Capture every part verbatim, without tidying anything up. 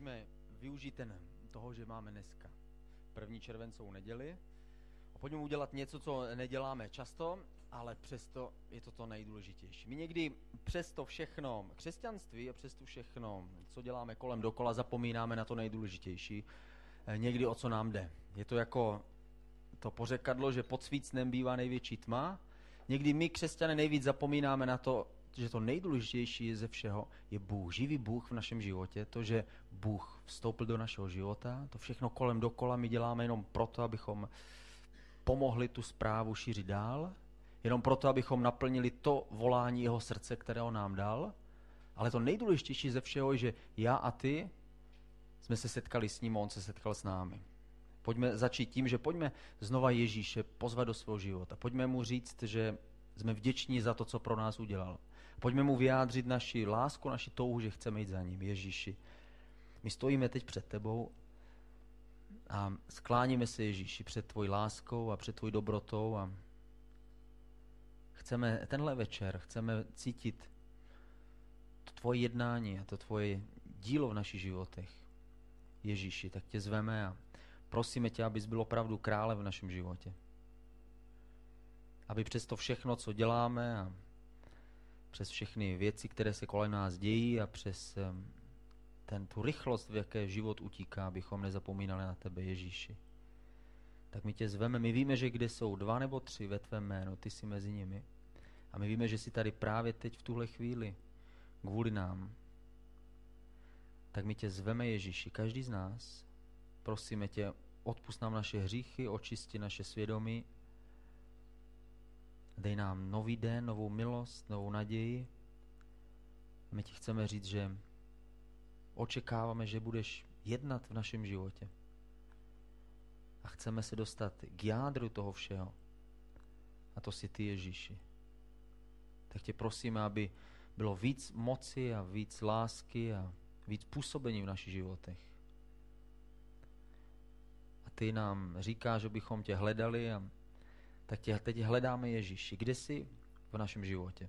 pojďme využít ten, toho, že máme dneska první červencovou neděli a pojďme udělat něco, co neděláme často, ale přesto je to to nejdůležitější. My někdy přes to všechno křesťanství a přes to všechno, co děláme kolem dokola, zapomínáme na to nejdůležitější, někdy o co nám jde. Je to jako to pořekadlo, že pod svícnem bývá největší tma. Někdy my, křesťané, nejvíc zapomínáme na to, že to nejdůležitější ze všeho je Bůh, živý Bůh v našem životě, to, že Bůh vstoupil do našeho života, to všechno kolem dokola my děláme jenom proto, abychom pomohli tu zprávu šířit dál, jenom proto, abychom naplnili to volání jeho srdce, které on nám dal, ale to nejdůležitější ze všeho je, že já a ty jsme se setkali s ním a on se setkal s námi. Pojďme začít tím, že pojďme znova Ježíše pozvat do svého života. Pojďme mu říct, že jsme vděční za to, co pro nás udělal. Pojďme mu vyjádřit naši lásku, naši touhu, že chceme jít za ním. Ježíši, my stojíme teď před tebou a skláníme se, Ježíši, před tvojí láskou a před tvojí dobrotou a chceme tenhle večer, chceme cítit to tvoje jednání a to tvoje dílo v našich životech. Ježíši, tak tě zveme a prosíme tě, abys byl opravdu králem v našem životě. Aby přes to všechno, co děláme a přes všechny věci, které se kolem nás dějí a přes ten, tu rychlost, v jaké život utíká, abychom nezapomínali na tebe, Ježíši. Tak my tě zveme, my víme, že kde jsou dva nebo tři ve tvém jménu, ty jsi mezi nimi. A my víme, že jsi tady právě teď v tuhle chvíli kvůli nám. Tak my tě zveme, Ježíši, každý z nás. Prosíme tě, odpusť nám naše hříchy, očisti naše svědomí. Dej nám nový den, novou milost, novou naději. My ti chceme říct, že očekáváme, že budeš jednat v našem životě. A chceme se dostat k jádru toho všeho. A to jsi ty, Ježíši. Tak tě prosíme, aby bylo víc moci a víc lásky a víc působení v našich životech. A ty nám říkáš, že bychom tě hledali a tak tě teď hledáme, Ježíši. Kde jsi v našem životě?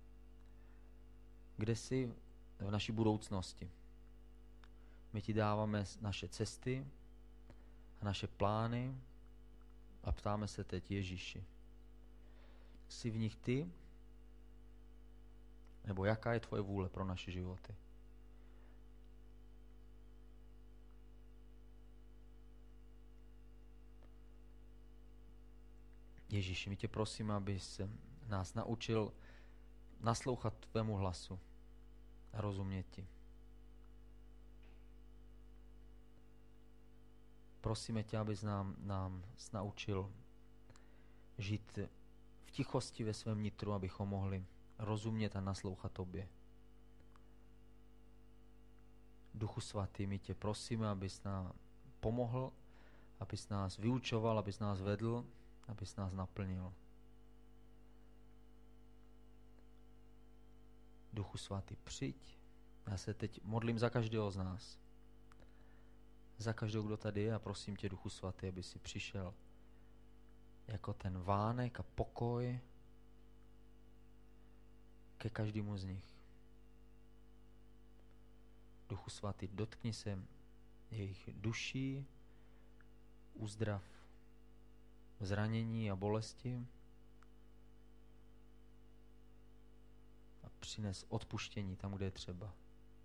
Kde jsi v naší budoucnosti? My ti dáváme naše cesty a naše plány a ptáme se teď, Ježíši. Jsi v nich ty? Nebo jaká je tvoje vůle pro naše životy? Ježíši, my tě prosím, abys nás naučil naslouchat tvému hlasu a rozumět ti. Prosíme tě, abys nám, nám naučil žít v tichosti ve svém nitru, abychom mohli rozumět a naslouchat tobě. Duchu svatý, my tě prosíme, abys nám pomohl, abys nás vyučoval, abys nás vedl, abys nás naplnil. Duchu svatý, přijď. Já se teď modlím za každého z nás. Za každého, kdo tady je a prosím tě, Duchu svatý, aby si přišel jako ten vánek a pokoj ke každému z nich. Duchu svatý, dotkni se jejich duší, uzdrav zranění a bolesti a přines odpuštění tam, kde je třeba.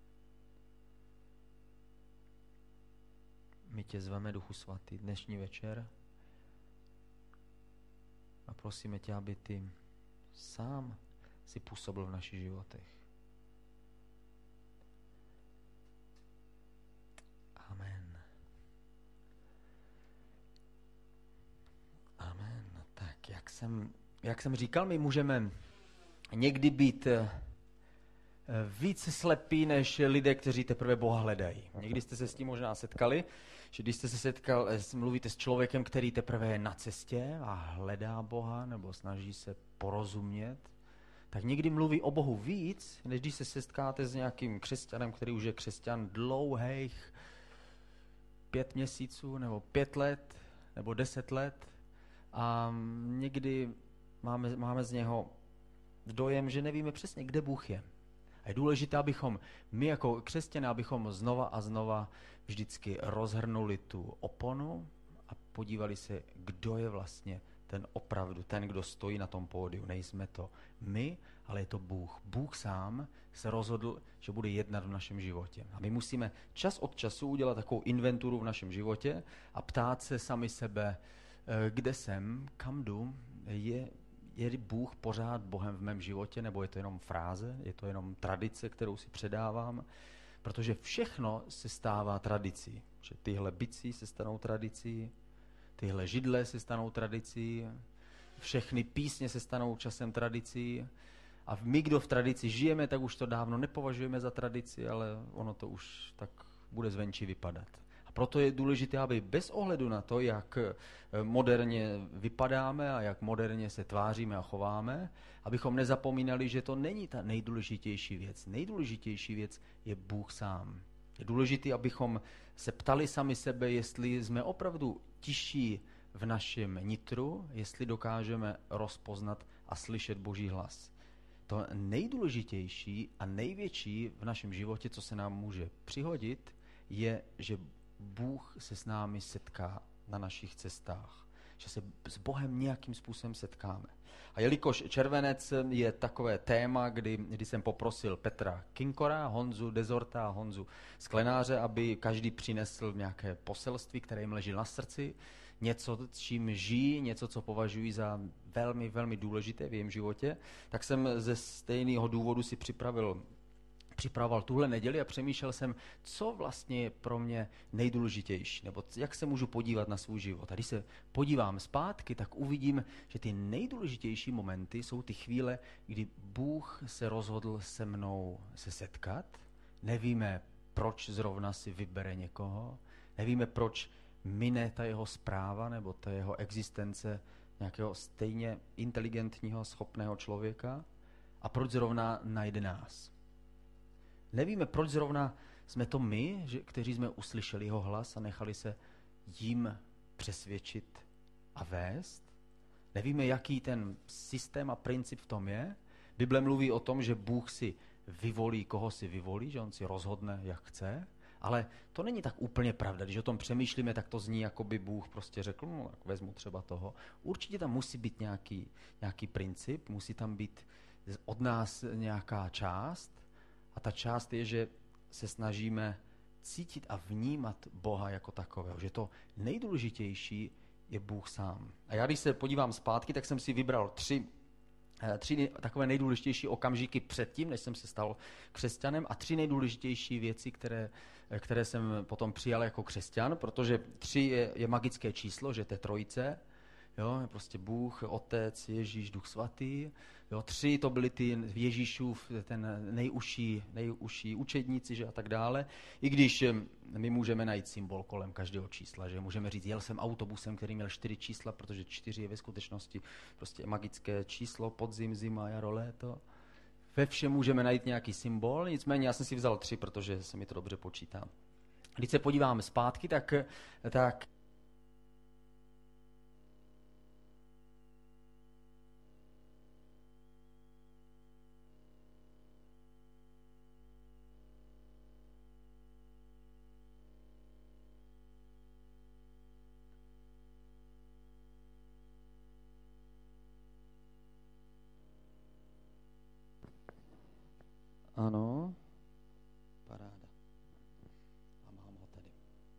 My tě zveme, Duchu svatý, dnešní večer a prosíme tě, aby ty sám si působil v našich životech. Amen. Amen. Tak, jak jsem, jak jsem říkal, my můžeme někdy být víc slepí než lidé, kteří teprve Boha hledají. Někdy jste se s tím možná setkali, že když jste se setkal, mluvíte s člověkem, který teprve je na cestě a hledá Boha nebo snaží se porozumět, tak někdy mluví o Bohu víc, než když se setkáte s nějakým křesťanem, který už je křesťan dlouhých pět měsíců nebo pět let nebo deset let a někdy máme, máme z něho dojem, že nevíme přesně, kde Bůh je. A A je důležité, abychom my jako křesťané, abychom znova a znova vždycky rozhrnuli tu oponu a podívali se, kdo je vlastně ten opravdu, ten, kdo stojí na tom pódiu. Nejsme to my, ale je to Bůh. Bůh sám se rozhodl, že bude jednat v našem životě. A my musíme čas od času udělat takovou inventuru v našem životě a ptát se sami sebe, kde jsem, kam jdu, je, je Bůh pořád Bohem v mém životě, nebo je to jenom fráze, je to jenom tradice, kterou si předávám, protože všechno se stává tradicí. Že tyhle bicí se stanou tradicí, tyhle židle se stanou tradicí, všechny písně se stanou časem tradicí a my, kdo v tradici žijeme, tak už to dávno nepovažujeme za tradici, ale ono to už tak bude zvenčí vypadat. A proto je důležité, aby bez ohledu na to, jak moderně vypadáme a jak moderně se tváříme a chováme, abychom nezapomínali, že to není ta nejdůležitější věc. Nejdůležitější věc je Bůh sám. Je důležité, abychom se ptali sami sebe, jestli jsme opravdu tiší v našem nitru, jestli dokážeme rozpoznat a slyšet Boží hlas. To nejdůležitější a největší v našem životě, co se nám může přihodit, je, že Bůh se s námi setká na našich cestách. Že se s Bohem nějakým způsobem setkáme. A jelikož červenec je takové téma, kdy, kdy jsem poprosil Petra Kinkora, Honzu Dezorta a Honzu Sklenáře, aby každý přinesl nějaké poselství, které jim leží na srdci, něco, čím žijí, něco, co považují za velmi, velmi důležité v jejím životě, tak jsem ze stejného důvodu si připravil připravoval tuhle neděli a přemýšlel jsem, co vlastně je pro mě nejdůležitější, nebo jak se můžu podívat na svůj život. A když se podívám zpátky, tak uvidím, že ty nejdůležitější momenty jsou ty chvíle, kdy Bůh se rozhodl se mnou se setkat. Nevíme, proč zrovna si vybere někoho, nevíme, proč mine ta jeho zpráva nebo ta jeho existence nějakého stejně inteligentního, schopného člověka a proč zrovna najde nás. Nevíme, proč zrovna jsme to my, že, kteří jsme uslyšeli jeho hlas a nechali se jím přesvědčit a vést. Nevíme, jaký ten systém a princip v tom je. Bible mluví o tom, že Bůh si vyvolí, koho si vyvolí, že on si rozhodne, jak chce. Ale to není tak úplně pravda. Když o tom přemýšlíme, tak to zní, jako by Bůh prostě řekl, no tak vezmu třeba toho. Určitě tam musí být nějaký, nějaký princip, musí tam být od nás nějaká část. A ta část je, že se snažíme cítit a vnímat Boha jako takového. Že to nejdůležitější je Bůh sám. A já, když se podívám zpátky, tak jsem si vybral tři, tři takové nejdůležitější okamžiky předtím, než jsem se stal křesťanem, a tři nejdůležitější věci, které, které jsem potom přijal jako křesťan, protože tři je, je magické číslo, že to je trojice. Jo, prostě Bůh, Otec, Ježíš, Duch Svatý. Jo, tři to byly ty Ježíšův, ten nejužší, nejužší učedníci, že a tak dále. I když my můžeme najít symbol kolem každého čísla, že můžeme říct, jel jsem autobusem, který měl čtyři čísla, protože čtyři je ve skutečnosti prostě magické číslo, podzim, zima, jaro, léto. Ve všem můžeme najít nějaký symbol, nicméně já jsem si vzal tři, protože se mi to dobře počítá. Když se podíváme zpátky, tak, tak ano, paráda. A mám ho tady.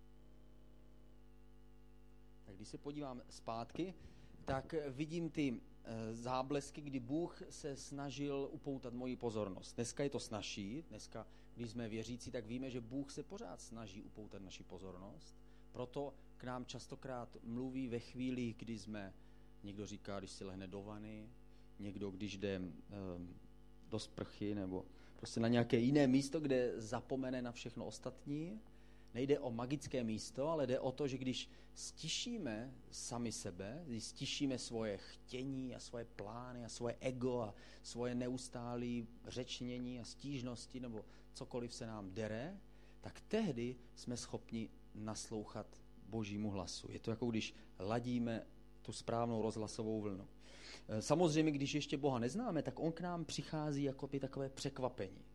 Tak když se podívám zpátky, tak vidím ty e, záblesky, kdy Bůh se snažil upoutat moji pozornost. Dneska je to snazší, dneska, když jsme věřící, tak víme, že Bůh se pořád snaží upoutat naši pozornost. Proto k nám častokrát mluví ve chvíli, kdy jsme, někdo říká, když si lehne do vany, někdo, když jde e, do sprchy, nebo prostě na nějaké jiné místo, kde zapomene na všechno ostatní. Nejde o magické místo, ale jde o to, že když stišíme sami sebe, když stišíme svoje chtění a svoje plány a svoje ego a svoje neustálé řečnění a stížnosti nebo cokoliv se nám dere, tak tehdy jsme schopni naslouchat Božímu hlasu. Je to jako když ladíme tu správnou rozhlasovou vlnu. Samozřejmě, když ještě Boha neznáme, tak on k nám přichází jako by takové překvapení.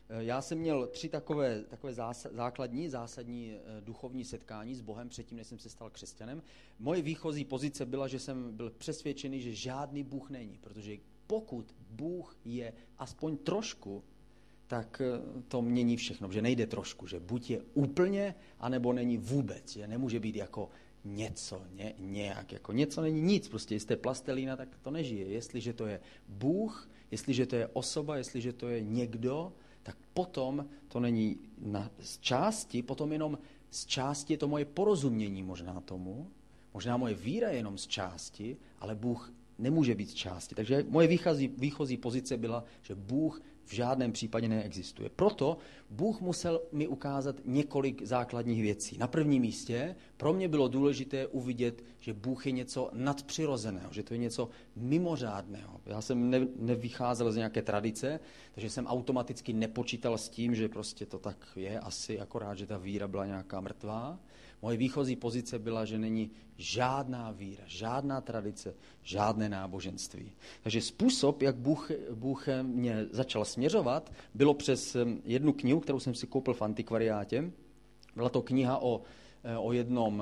Já jsem měl tři takové, takové zás, základní, zásadní duchovní setkání s Bohem předtím, než jsem se stal křesťanem. Moje výchozí pozice byla, že jsem byl přesvědčený, že žádný Bůh není, protože pokud Bůh je aspoň trošku, tak to mění všechno, že nejde trošku, že buď je úplně, anebo není vůbec, že nemůže být jako něco, ně, nějak, jako něco není nic, prostě jestli je plastelína, tak to nežije. Jestliže to je Bůh, jestliže to je osoba, jestliže to je někdo, tak potom to není na, z části, potom jenom z části je to moje porozumění možná tomu, možná moje víra je jenom z části, ale Bůh nemůže být z části. Takže moje výchozí, výchozí pozice byla, že Bůh v žádném případě neexistuje. Proto Bůh musel mi ukázat několik základních věcí. Na prvním místě pro mě bylo důležité uvidět, že Bůh je něco nadpřirozeného, že to je něco mimořádného. Já jsem ne, nevycházel z nějaké tradice, takže jsem automaticky nepočítal s tím, že prostě to tak je, asi akorát, že ta víra byla nějaká mrtvá. Moje výchozí pozice byla, že není žádná víra, žádná tradice, žádné náboženství. Takže způsob, jak Bůh, Bůh mě začal směřovat, bylo přes jednu knihu, kterou jsem si koupil v antikvariátě. Byla to kniha o, o jednom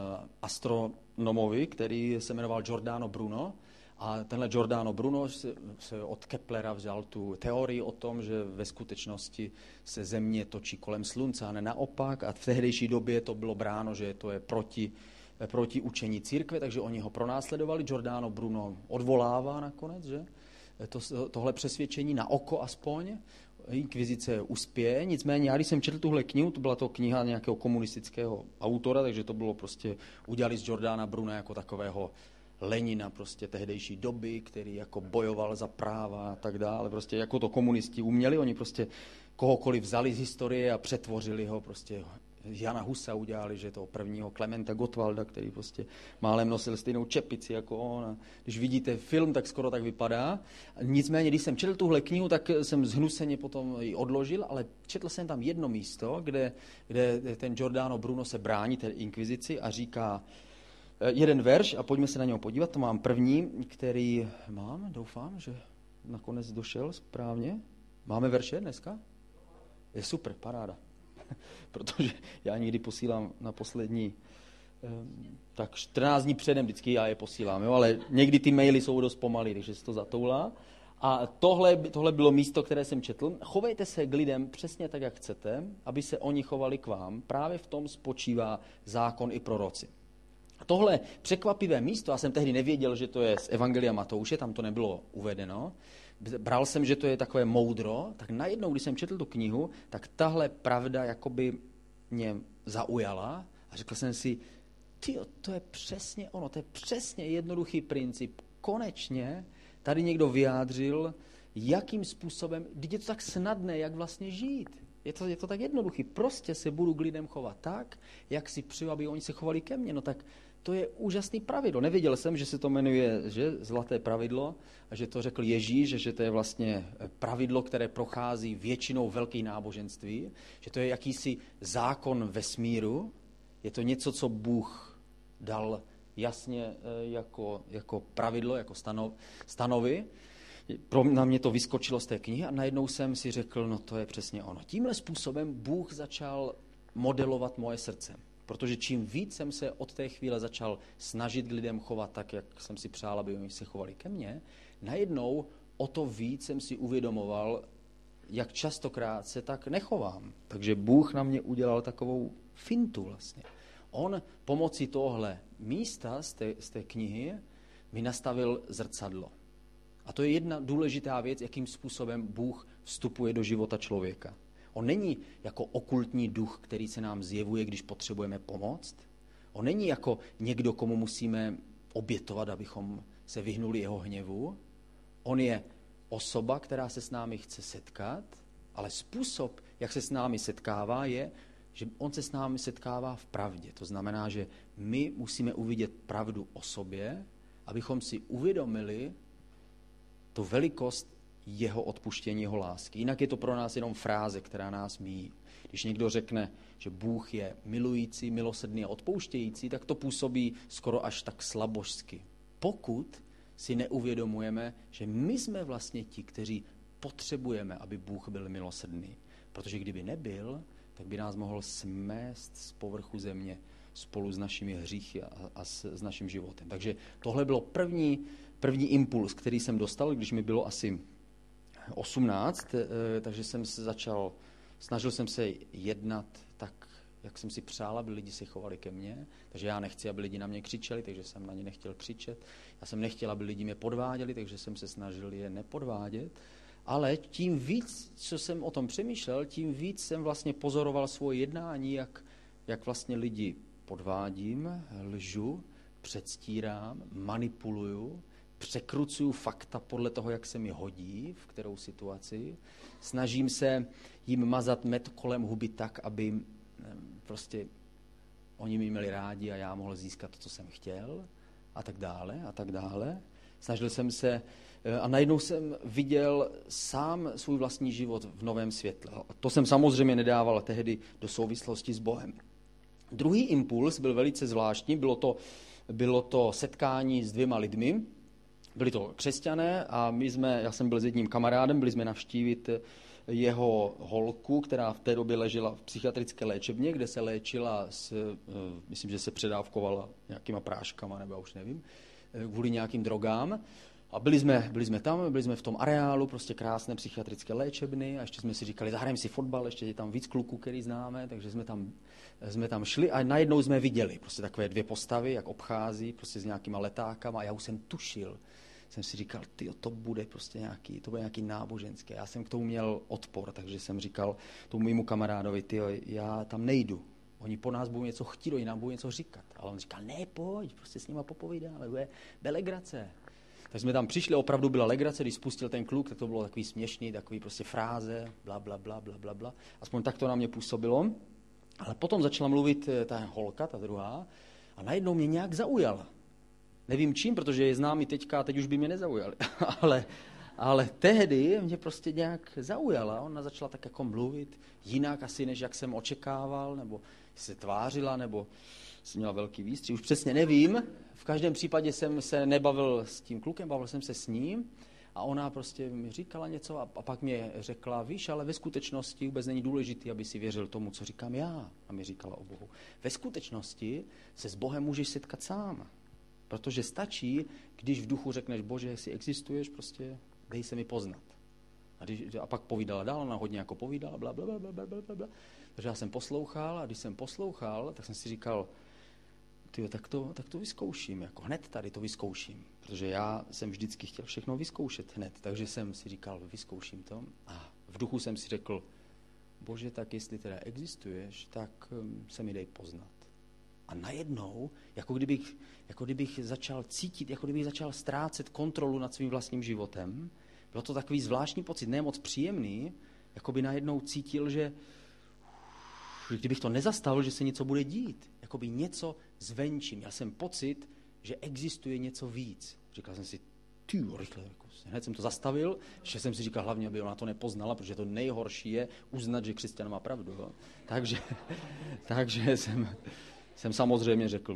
astronomovi, který se jmenoval Giordano Bruno. A tenhle Giordano Bruno se od Keplera vzal tu teorii o tom, že ve skutečnosti se Země točí kolem Slunce a ne naopak. A v tehdejší době to bylo bráno, že to je proti, proti učení církve, takže oni ho pronásledovali. Giordano Bruno odvolává nakonec, že? To, tohle přesvědčení na oko aspoň. Inkvizice uspěje, nicméně já když jsem četl tuhle knihu, to byla to kniha nějakého komunistického autora, takže to bylo prostě, udělali z Giordana Bruna jako takového Lenina prostě tehdejší doby, který jako bojoval za práva a tak dále, prostě jako to komunisti uměli, oni prostě kohokoliv vzali z historie a přetvořili ho, prostě Jana Husa udělali, že toho prvního Klementa Gottwalda, který prostě málem nosil stejnou čepici jako on. A když vidíte film, tak skoro tak vypadá. Nicméně, když jsem četl tuhle knihu, tak jsem zhnuseně potom ji odložil, ale četl jsem tam jedno místo, kde, kde ten Giordano Bruno se brání té inkvizici a říká jeden verš a pojďme se na něho podívat. To mám první, který mám, doufám, že nakonec došel správně. Máme verše dneska? Je super, paráda. Protože já někdy posílám na poslední, tak čtrnáct dní předem vždycky já je posílám, jo? Ale někdy ty maily jsou dost pomalý, takže se to zatoulá. A tohle, tohle bylo místo, které jsem četl. Chovejte se k lidem přesně tak, jak chcete, aby se oni chovali k vám. Právě v tom spočívá zákon i proroci. Tohle překvapivé místo, já jsem tehdy nevěděl, že to je z Evangelia Matouše, tam to nebylo uvedeno, bral jsem, že to je takové moudro, tak najednou, když jsem četl tu knihu, tak tahle pravda jakoby mě zaujala a řekl jsem si, tyjo, to je přesně ono, to je přesně jednoduchý princip. Konečně tady někdo vyjádřil, jakým způsobem, když je to tak snadné, jak vlastně žít. Je to, je to tak jednoduchý, prostě se budu k lidem chovat tak, jak si přeju, aby oni se chovali ke mně, no tak to je úžasný pravidlo. Nevěděl jsem, že se to jmenuje že, zlaté pravidlo a že to řekl Ježíš, že to je vlastně pravidlo, které prochází většinou velkých náboženství, že to je jakýsi zákon vesmíru, je to něco, co Bůh dal jasně jako, jako pravidlo, jako stanov, stanovy. Pro na mě to vyskočilo z té knihy a najednou jsem si řekl, no to je přesně ono. Tímhle způsobem Bůh začal modelovat moje srdce. Protože čím víc jsem se od té chvíle začal snažit k lidem chovat tak, jak jsem si přál, aby oni se chovali ke mně, najednou o to víc jsem si uvědomoval, jak častokrát se tak nechovám. Takže Bůh na mě udělal takovou fintu vlastně. On pomocí tohle místa z té, z té knihy mi nastavil zrcadlo. A to je jedna důležitá věc, jakým způsobem Bůh vstupuje do života člověka. On není jako okultní duch, který se nám zjevuje, když potřebujeme pomoct. On není jako někdo, komu musíme obětovat, abychom se vyhnuli jeho hněvu. On je osoba, která se s námi chce setkat, ale způsob, jak se s námi setkává, je, že on se s námi setkává v pravdě. To znamená, že my musíme uvidět pravdu o sobě, abychom si uvědomili tu velikost jeho odpuštění, jeho lásky. Jinak je to pro nás jenom fráze, která nás míjí. Když někdo řekne, že Bůh je milující, milosrdný a odpouštějící, tak to působí skoro až tak slabožsky. Pokud si neuvědomujeme, že my jsme vlastně ti, kteří potřebujeme, aby Bůh byl milosrdný. Protože kdyby nebyl, tak by nás mohl smést z povrchu země spolu s našimi hříchy a, a s, s naším životem. Takže tohle bylo první, první impuls, který jsem dostal, když mi bylo asi osmnáct, takže jsem se začal, snažil jsem se jednat tak, jak jsem si přál, aby lidi se chovali ke mně. Takže já nechci, aby lidi na mě křičeli, takže jsem na ně nechtěl křičet. Já jsem nechtěl, aby lidi mě podváděli, takže jsem se snažil je nepodvádět. Ale tím víc, co jsem o tom přemýšlel, tím víc jsem vlastně pozoroval svoje jednání, jak, jak vlastně lidi podvádím, lžu, předstírám, manipuluju, překrucuju fakta podle toho, jak se mi hodí, v kterou situaci. Snažím se jim mazat med kolem huby tak, aby prostě oni mě měli rádi a já mohl získat to, co jsem chtěl a tak dále a tak dále. Snažil jsem se a najednou jsem viděl sám svůj vlastní život v novém světle. To jsem samozřejmě nedával tehdy do souvislosti s Bohem. Druhý impuls byl velice zvláštní, bylo to, bylo to setkání s dvěma lidmi. Byli to křesťané a my jsme, já jsem byl s jedním kamarádem, byli jsme navštívit jeho holku, která v té době ležela v psychiatrické léčebně, kde se léčila, s, myslím, že se předávkovala nějakýma práškama, nebo já už nevím, kvůli nějakým drogám. A byli jsme, byli jsme tam, byli jsme v tom areálu, prostě krásné psychiatrické léčebny a ještě jsme si říkali, zahrajeme si fotbal, ještě je tam víc kluků, který známe, takže jsme tam, jsme tam šli a najednou jsme viděli prostě takové dvě postavy, jak obchází, prostě s nějakýma letákama a já už jsem tušil, jsem si říkal, tyjo, to bude prostě nějaký, to bude nějaký náboženské. Já jsem k tomu měl odpor, takže jsem říkal tomu mému kamarádovi, tyjo, já tam nejdu. Oni po nás budou něco chtít, oni nám budou něco říkat. Ale on říkal, ne, pojď, prostě s nima popovídáme, bude legrace. Tak jsme tam přišli, opravdu byla legrace, když spustil ten kluk, tak to bylo takový směšný, takový prostě fráze, bla, bla, bla, bla, bla, bla. Aspoň tak to na mě působilo. Ale potom začala mluvit ta holka, ta druhá, a najednou mě nějak zaujala. Nevím čím, protože je známý teďka a teď už by mě nezaujali. ale, ale tehdy mě prostě nějak zaujala. Ona začala tak jako mluvit jinak asi, než jak jsem očekával, nebo se tvářila, nebo jsem měla velký výstřih. Už přesně nevím. V každém případě jsem se nebavil s tím klukem, bavil jsem se s ním a ona prostě mi říkala něco a, a pak mě řekla, víš, ale ve skutečnosti vůbec není důležité, aby si věřil tomu, co říkám já. A mi říkala o Bohu. Ve skutečnosti se s Bohem můžeš setkat sám. Protože stačí, když v duchu řekneš, Bože, jestli existuješ, prostě dej se mi poznat. A, když, a pak povídala dál, ona hodně jako povídala, bla, bla, bla, bla, bla, bla, bla. Takže já jsem poslouchal a když jsem poslouchal, tak jsem si říkal, tyjo, tak to, tak to vyzkouším, jako hned tady to vyzkouším. Protože já jsem vždycky chtěl všechno vyzkoušet hned, takže jsem si říkal, vyzkouším to. A v duchu jsem si řekl, Bože, tak jestli teda existuješ, tak se mi dej poznat. A najednou, jako kdybych, jako kdybych začal cítit, jako kdybych začal ztrácet kontrolu nad svým vlastním životem. Bylo to takový zvláštní pocit, ne moc příjemný, jako by najednou cítil, že kdybych to nezastavil, že se něco bude dít. Jako by něco zvenčí. Měl jsem pocit, že existuje něco víc. Říkal jsem si, ty rychle, jako, hned jsem to zastavil, že jsem si říkal hlavně, aby ona to nepoznala, protože to nejhorší je uznat, že křesťan má pravdu. Jo? Takže, takže jsem... jsem samozřejmě řekl,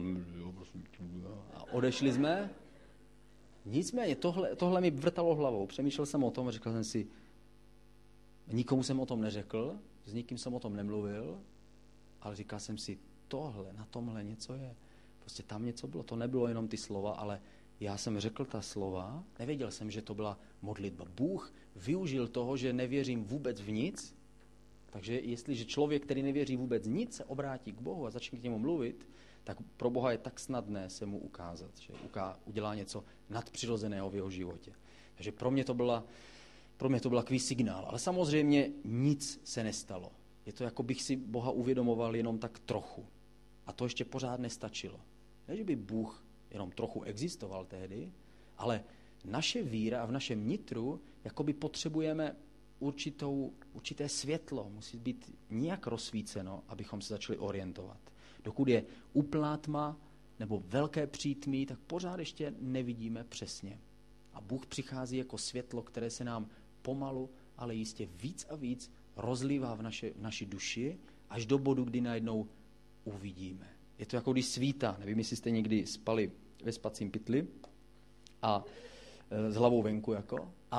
a odešli jsme. Nicméně tohle, tohle mi vrtalo hlavou. Přemýšlel jsem o tom a říkal jsem si, nikomu jsem o tom neřekl, s nikým jsem o tom nemluvil, ale říkal jsem si, tohle, na tomhle něco je. Prostě tam něco bylo. To nebylo jenom ty slova, ale já jsem řekl ta slova, nevěděl jsem, že to byla modlitba. Bůh využil toho, že nevěřím vůbec v nic. Takže jestliže člověk, který nevěří vůbec nic, se obrátí k Bohu a začne k němu mluvit, tak pro Boha je tak snadné se mu ukázat, že udělá něco nadpřirozeného v jeho životě. Takže pro mě to byla, pro mě to byl takový signál. Ale samozřejmě nic se nestalo. Je to, jako bych si Boha uvědomoval jenom tak trochu. A to ještě pořád nestačilo. Ne, že by Bůh jenom trochu existoval tehdy, ale naše víra a v našem nitru jakoby potřebujeme určitou, určité světlo. Musí být nějak rozsvíceno, abychom se začali orientovat. Dokud je úplná tma nebo velké přítmí, tak pořád ještě nevidíme přesně. A Bůh přichází jako světlo, které se nám pomalu, ale jistě víc a víc rozlívá v, naše, v naši duši, až do bodu, kdy najednou uvidíme. Je to jako když svítá. Nevím, jestli jste někdy spali ve spacím pytli a e, s hlavou venku jako. A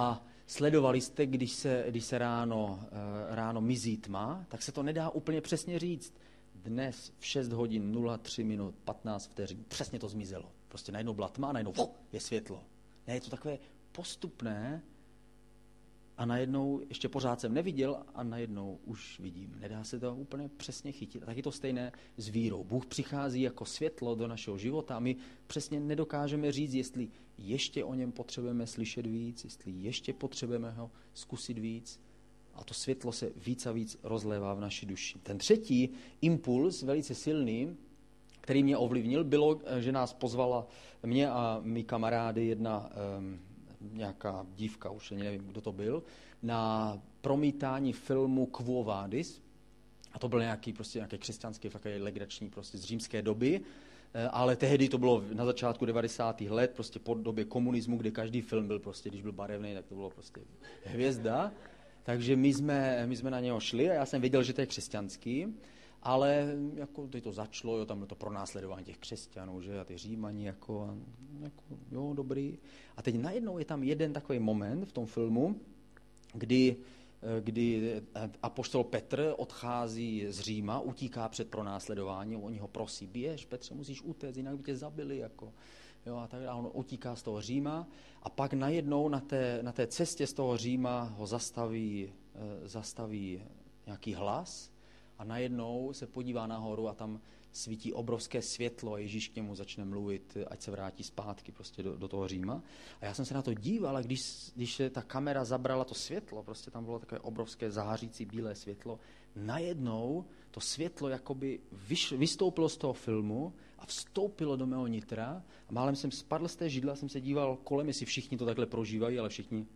Sledovali jste, když se, když se ráno, ráno mizí tma, tak se to nedá úplně přesně říct. Dnes v šest hodin nula tři minut patnáct vteřin přesně to zmizelo. Prostě najednou byla tma, najednou je světlo. Ne, je to takové postupné a najednou ještě pořád jsem neviděl a najednou už vidím. Nedá se to úplně přesně chytit. A tak je to stejné s vírou. Bůh přichází jako světlo do našeho života a my přesně nedokážeme říct, jestli ještě o něm potřebujeme slyšet víc, jestli ještě potřebujeme ho zkusit víc. A to světlo se víc a víc rozlévá v naší duši. Ten třetí impuls, velice silný, který mě ovlivnil, bylo, že nás pozvala mě a mý kamarády jedna um, nějaká dívka, už nevím, kdo to byl, na promítání filmu Quo Vadis. A to byl nějaký, prostě nějaký křesťanský, takový legrační prostě z římské doby. Ale tehdy to bylo na začátku devadesátých let, prostě po době komunismu, kde každý film byl prostě, když byl barevný, tak to bylo prostě hvězda. Takže my jsme, my jsme na něho šli a já jsem věděl, že to je křesťanský, ale jako to začalo, jo, tam bylo to pronásledování těch křesťanů, že, a ty Římani, jako, jako, jo, dobrý. A teď najednou je tam jeden takový moment v tom filmu, kdy, kdy apoštol Petr odchází z Říma, utíká před pronásledováním, oni ho prosí, běž, Petře, musíš utéct, jinak by tě zabili, jako. Jo, a tak a on utíká z toho Říma a pak najednou na té, na té cestě z toho Říma ho zastaví, e, zastaví nějaký hlas a najednou se podívá nahoru a tam svítí obrovské světlo a Ježíš k němu začne mluvit, ať se vrátí zpátky prostě do, do toho Říma. A já jsem se na to díval a když, když se ta kamera zabrala to světlo, prostě tam bylo takové obrovské zářící bílé světlo, najednou to světlo jakoby vyš, vystoupilo z toho filmu a vstoupilo do mého nitra a málem jsem spadl z té židle a jsem se díval kolem, jestli všichni to takhle prožívají, ale všichni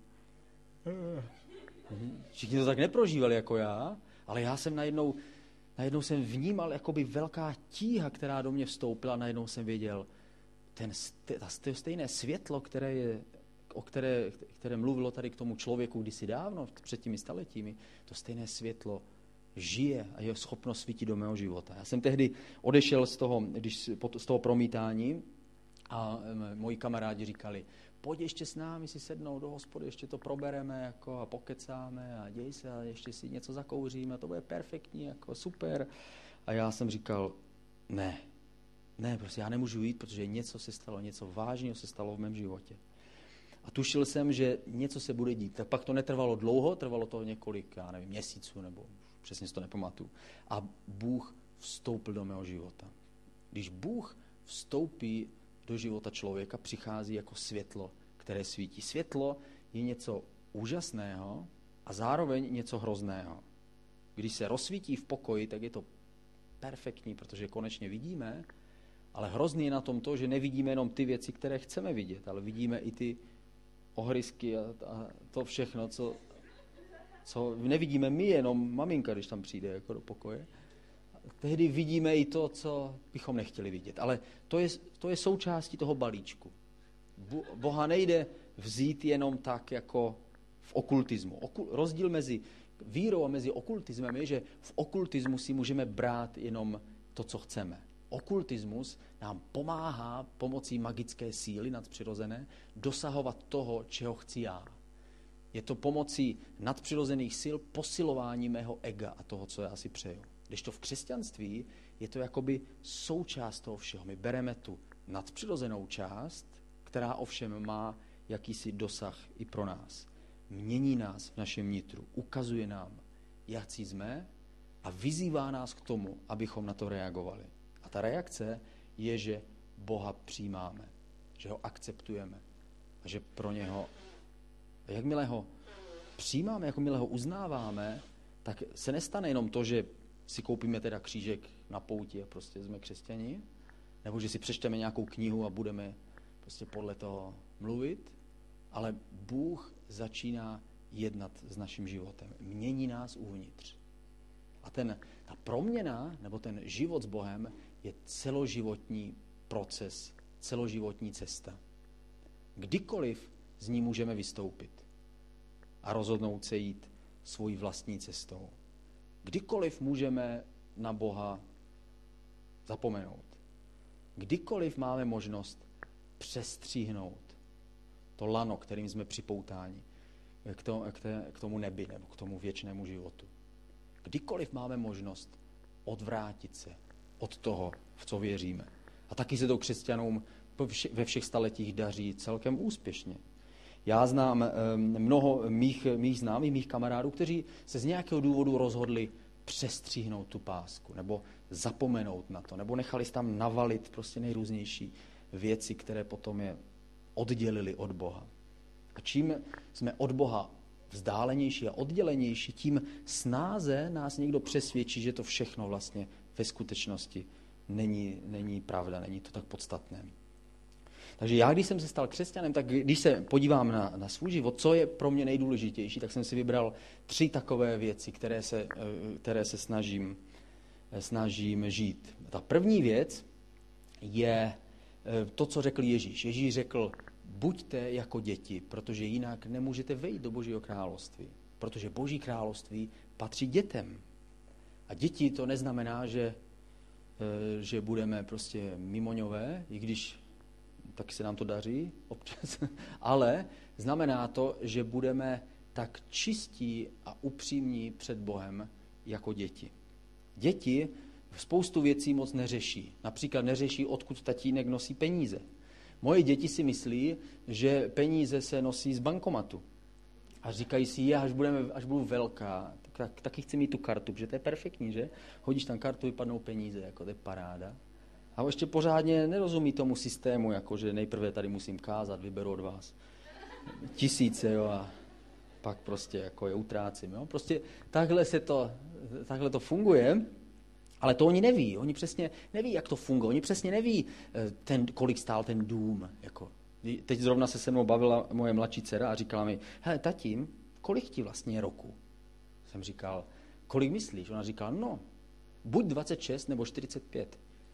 všichni to tak neprožívali jako já, ale já jsem najednou, najednou jsem vnímal jakoby velká tíha, která do mě vstoupila, najednou jsem věděl, ten, to stejné světlo, které je, o které, které mluvilo tady k tomu člověku kdysi dávno, před těmi staletími, to stejné světlo žije a je schopno svítit do mého života. Já jsem tehdy odešel z toho, když, z toho promítání a moji kamarádi říkali, pojď ještě s námi si sednout do hospody, ještě to probereme jako, a pokecáme a děj se a ještě si něco zakouříme, to bude perfektní, jako super. A já jsem říkal, ne, ne, prostě já nemůžu jít, protože něco se stalo, něco vážného se stalo v mém životě. A tušil jsem, že něco se bude dít. Tak pak to netrvalo dlouho, trvalo to několik, já nevím, měsíců, nebo přesně si to nepamatuju. A Bůh vstoupil do mého života. Když Bůh vstoupí do života člověka, přichází jako světlo, které svítí. Světlo je něco úžasného a zároveň něco hrozného. Když se rozsvítí v pokoji, tak je to perfektní, protože konečně vidíme, ale hrozný je na tom to, že nevidíme jenom ty věci, které chceme vidět, ale vidíme i ty ohrysky a, a to všechno, co, co nevidíme my, jenom maminka, když tam přijde jako do pokoje. Tehdy vidíme i to, co bychom nechtěli vidět. Ale to je, to je součástí toho balíčku. Boha nejde vzít jenom tak, jako v okultismu. Okul, rozdíl mezi vírou a mezi okultismem je, že v okultismu si můžeme brát jenom to, co chceme. Okultismus nám pomáhá pomocí magické síly nadpřirozené dosahovat toho, čeho chci já. Je to pomocí nadpřirozených sil posilování mého ega a toho, co já si přeju. Když to v křesťanství je to jakoby součást toho všeho. My bereme tu nadpřirozenou část, která ovšem má jakýsi dosah i pro nás. Mění nás v našem nitru, ukazuje nám, jací jsme a vyzývá nás k tomu, abychom na to reagovali. A ta reakce je, že Boha přijímáme, že ho akceptujeme a že pro něho, jakmile ho přijímáme, jakmile ho uznáváme, tak se nestane jenom to, že si koupíme teda křížek na pouti a prostě jsme křesťani, nebo že si přečteme nějakou knihu a budeme prostě podle toho mluvit, ale Bůh začíná jednat s naším životem. Mění nás uvnitř. A ten, ta proměna, nebo ten život s Bohem je celoživotní proces, celoživotní cesta. Kdykoliv z ní můžeme vystoupit a rozhodnout se jít svojí vlastní cestou. Kdykoliv můžeme na Boha zapomenout. Kdykoliv máme možnost přestříhnout to lano, kterým jsme připoutáni. k, to, k, té, k tomu nebi nebo k tomu věčnému životu. Kdykoliv máme možnost odvrátit se od toho, v co věříme. A taky se to křesťanům ve všech staletích daří celkem úspěšně. Já znám mnoho mých, mých známých, mých kamarádů, kteří se z nějakého důvodu rozhodli přestříhnout tu pásku, nebo zapomenout na to, nebo nechali se tam navalit prostě nejrůznější věci, které potom je oddělili od Boha. A čím jsme od Boha vzdálenější a oddělenější, tím snáze nás někdo přesvědčí, že to všechno vlastně ve skutečnosti není, není pravda, není to tak podstatné. Takže já, když jsem se stal křesťanem, tak když se podívám na, na svůj život, co je pro mě nejdůležitější, tak jsem si vybral tři takové věci, které se, které se snažím, snažím žít. Ta první věc je to, co řekl Ježíš. Ježíš řekl, buďte jako děti, protože jinak nemůžete vejít do Božího království. Protože Boží království patří dětem. A děti to neznamená, že, že budeme prostě mimoňové, i když taky se nám to daří občas, ale znamená to, že budeme tak čistí a upřímní před Bohem jako děti. Děti spoustu věcí moc neřeší. Například neřeší, odkud tatínek nosí peníze. Moje děti si myslí, že peníze se nosí z bankomatu. A říkají si, je, až, budeme, až budu velká, tak, tak, taky chci mít tu kartu, protože to je perfektní, že? Hodíš tam kartu, vypadnou peníze, jako to je paráda. A ještě pořádně nerozumí tomu systému, jako že nejprve tady musím kázat, vyberu od vás tisíce, jo, a pak prostě jako je utrácím. Jo. Prostě takhle, se to, takhle to funguje, ale to oni neví. Oni přesně neví, jak to funguje. Oni přesně neví, ten, kolik stál ten dům. Jako. Teď zrovna se se mnou bavila moje mladší dcera a říkala mi, hele, tatím, kolik ti vlastně je roku? Jsem říkal, kolik myslíš? Ona říkala, no, buď dvacet šest nebo čtyřicet pět.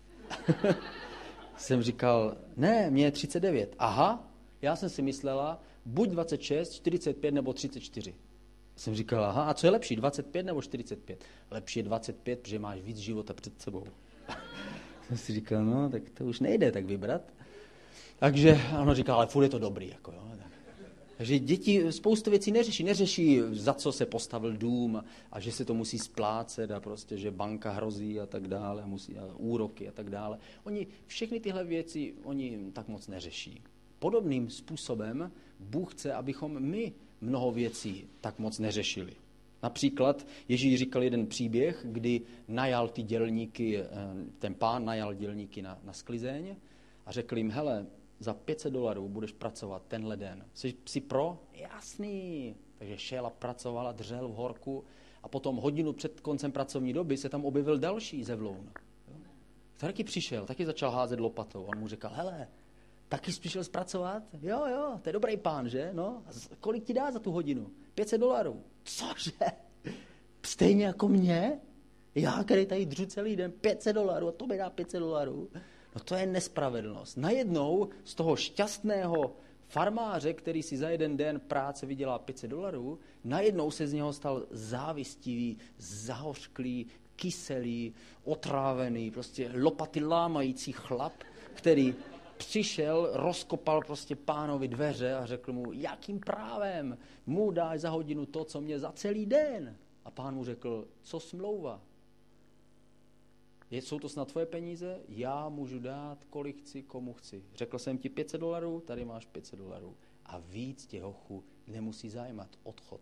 Jsem říkal, ne, mě je třicet devět. Aha, já jsem si myslela, buď dvacet šest, čtyřicet pět nebo třicet čtyři. Jsem říkal, aha, a co je lepší, dvacet pět nebo čtyřicet pět? Lepší je dvacet pět, protože máš víc života před sebou. Jsem si říkal, no, tak to už nejde tak vybrat. Takže ono říká, ale furt je to dobrý. Jako, jo. Takže děti spoustu věcí neřeší. Neřeší, za co se postavil dům a že se to musí splácet a prostě, že banka hrozí a tak dále, a musí, a úroky a tak dále. Oni všechny tyhle věci oni tak moc neřeší. Podobným způsobem Bůh chce, abychom my mnoho věcí tak moc neřešili. Například Ježíš říkal jeden příběh, kdy najal ty dělníky, ten pán najal dělníky na, na sklizeň a řekl jim, hele, za pět set dolarů budeš pracovat tenhle den. Jsi, jsi pro? Jasný. Takže šel a pracoval a dřel v horku a potom hodinu před koncem pracovní doby se tam objevil další zevloun. Taky přišel, taky začal házet lopatou. On mu říkal, hele, taky jsi přišel zpracovat? Jo, jo, to je dobrý pán, že? No, kolik ti dá za tu hodinu? pět set dolarů. Cože? Stejně jako mě? Já, který tady dřu celý den, pět set dolarů a to mi dá pět set dolarů. No to je nespravedlnost. Najednou z toho šťastného farmáře, který si za jeden den práce vydělá pět set dolarů, najednou se z něho stal závistivý, zahořklý, kyselý, otrávený, prostě lopaty lámající chlap, který přišel, rozkopal prostě pánovi dveře a řekl mu, jakým právem mu dáš za hodinu to, co mě za celý den. A pán mu řekl, co smlouva? Jsou to snad tvoje peníze? Já můžu dát, kolik chci, komu chci. Řekl jsem ti pět set dolarů, tady máš pět set dolarů. A víc tě, hochu, nemusí zajímat. Odchod.